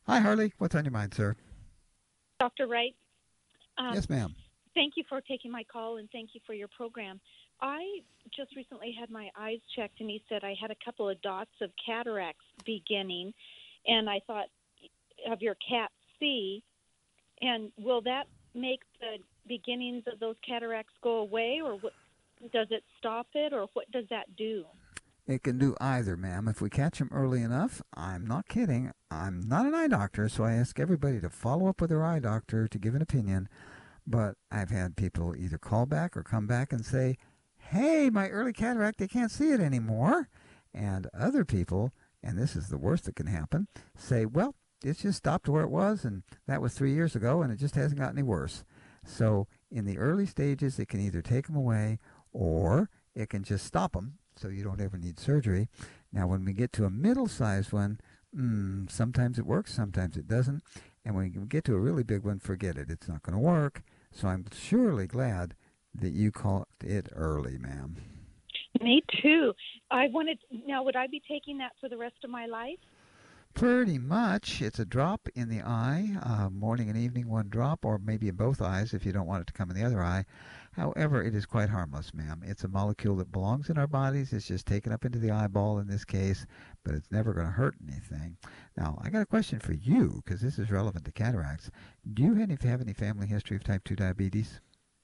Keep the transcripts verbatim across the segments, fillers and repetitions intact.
Hi, Harley. What's on your mind, sir? Doctor Wright, um, Yes, ma'am. thank you for taking my call and thank you for your program. I just recently had my eyes checked, and he said I had a couple of dots of cataracts beginning, and I thought of your cat C. And will that make the beginnings of those cataracts go away, or what, does it stop it, or what does that do? It can do either, ma'am. If we catch him early enough, I'm not kidding. I'm not an eye doctor, so I ask everybody to follow up with their eye doctor to give an opinion. But I've had people either call back or come back and say, hey, my early cataract, I can't see it anymore. And other people, and this is the worst that can happen, say, well, it's just stopped where it was, and that was three years ago, and it just hasn't gotten any worse. So in the early stages, it can either take them away or it can just stop them so you don't ever need surgery. Now, when we get to a middle sized one, mm, sometimes it works, sometimes it doesn't. And when we get to a really big one, forget it. It's not going to work. So I'm surely glad that you caught it early, ma'am. Me too. I wanted now. Would I be taking that for the rest of my life? Pretty much. It's a drop in the eye, uh, morning and evening, one drop, or maybe in both eyes if you don't want it to come in the other eye. However, it is quite harmless, ma'am. It's a molecule that belongs in our bodies. It's just taken up into the eyeball in this case, but it's never going to hurt anything. Now, I got a question for you because this is relevant to cataracts. Do you have any, have any family history of type two diabetes?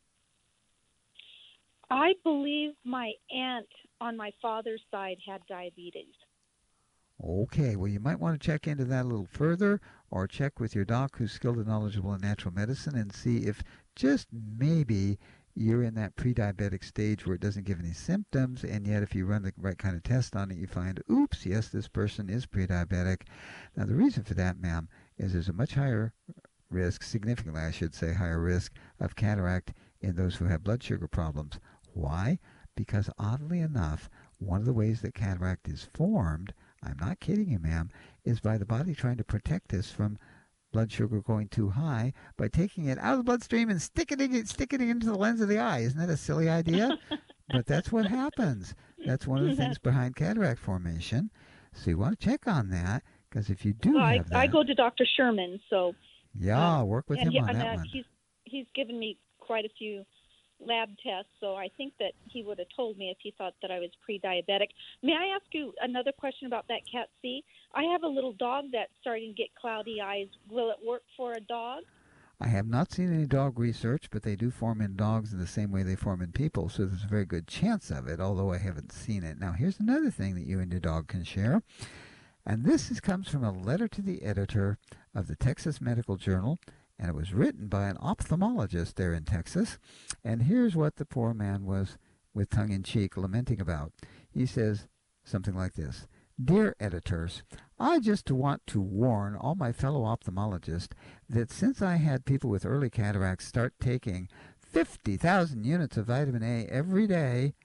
I believe my aunt on my father's side had diabetes. Okay, well, you might want to check into that a little further or check with your doc who's skilled and knowledgeable in natural medicine and see if just maybe you're in that pre diabetic stage where it doesn't give any symptoms, and yet if you run the right kind of test on it, you find, oops, yes, this person is pre diabetic. Now, the reason for that, ma'am, is there's a much higher risk, significantly, I should say, higher risk of cataract in those who have blood sugar problems. Why? Because oddly enough, one of the ways that cataract is formed, I'm not kidding you, ma'am, is by the body trying to protect us from blood sugar going too high by taking it out of the bloodstream and sticking it, sticking it into the lens of the eye. Isn't that a silly idea? But that's what happens. That's one of the things That's, behind cataract formation. So you want to check on that because if you do well, I have I that, go to Doctor Sherman, so um, yeah, work with and him he on and that uh, one. he's he's given me quite a few lab tests, so I think that he would have told me if he thought that I was pre-diabetic. May I ask you another question about that cat C? I have a little dog that's starting to get cloudy eyes. Will it work for a dog? I have not seen any dog research, but they do form in dogs in the same way they form in people, so there's a very good chance of it, although I haven't seen it. Now, here's another thing that you and your dog can share, and this is, comes from a letter to the editor of the Texas Medical Journal, and it was written by an ophthalmologist there in Texas. And here's what the poor man was, with tongue in cheek, lamenting about. He says something like this: Dear editors, I just want to warn all my fellow ophthalmologists that since I had people with early cataracts start taking fifty thousand units of vitamin A every day,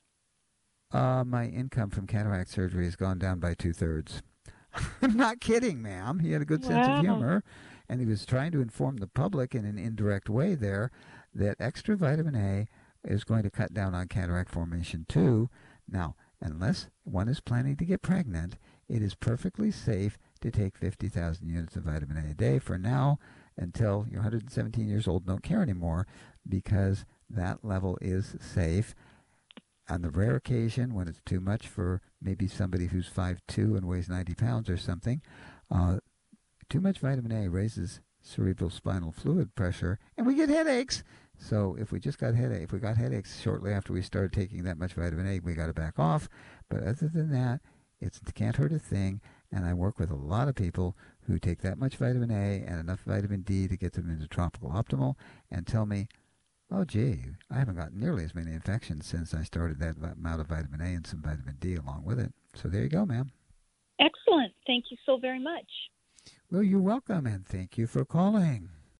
uh, my income from cataract surgery has gone down by two thirds. I'm not kidding, ma'am. He had a good sense of Wow. humor, and he was trying to inform the public in an indirect way there that extra vitamin A is going to cut down on cataract formation too. Now, unless one is planning to get pregnant, it is perfectly safe to take fifty thousand units of vitamin A a day for now until you're one hundred seventeen years old, don't care anymore, because that level is safe. On the rare occasion when it's too much for maybe somebody who's five foot two and weighs ninety pounds or something, uh, too much vitamin A raises cerebral spinal fluid pressure, and we get headaches. So if we just got headache, if we got headaches shortly after we started taking that much vitamin A, we got to back off. But other than that, it's, it can't hurt a thing. And I work with a lot of people who take that much vitamin A and enough vitamin D to get them into tropical optimal, and tell me, oh, gee, I haven't got nearly as many infections since I started that amount of vitamin A and some vitamin D along with it. So there you go, ma'am. Excellent. Thank you so very much. Well, you're welcome, and thank you for calling.